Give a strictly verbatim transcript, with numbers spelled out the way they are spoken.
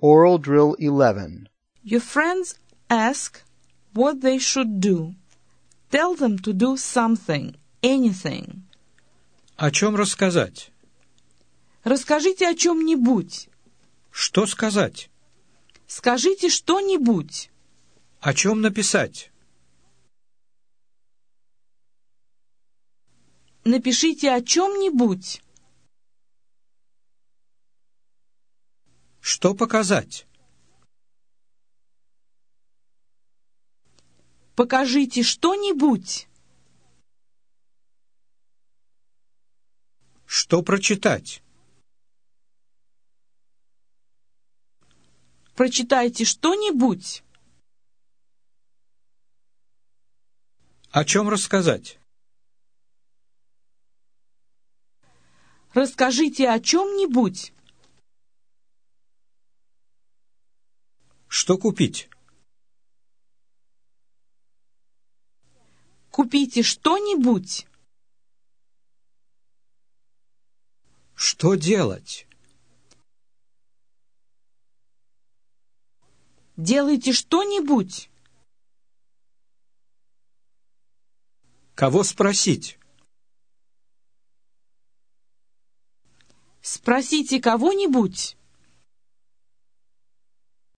Oral Drill eleven. Your friends ask what they should do. Tell them to do something, anything. О чем рассказать? Расскажите о чем-нибудь. Что сказать? Скажите что-нибудь. О чем написать? Напишите о чем-нибудь. Что показать? Покажите что-нибудь. Что прочитать? Прочитайте что-нибудь. О чем рассказать? Расскажите о чем-нибудь. Что купить? Купите что-нибудь. Что делать? Делайте что-нибудь. Кого спросить? Спросите кого-нибудь.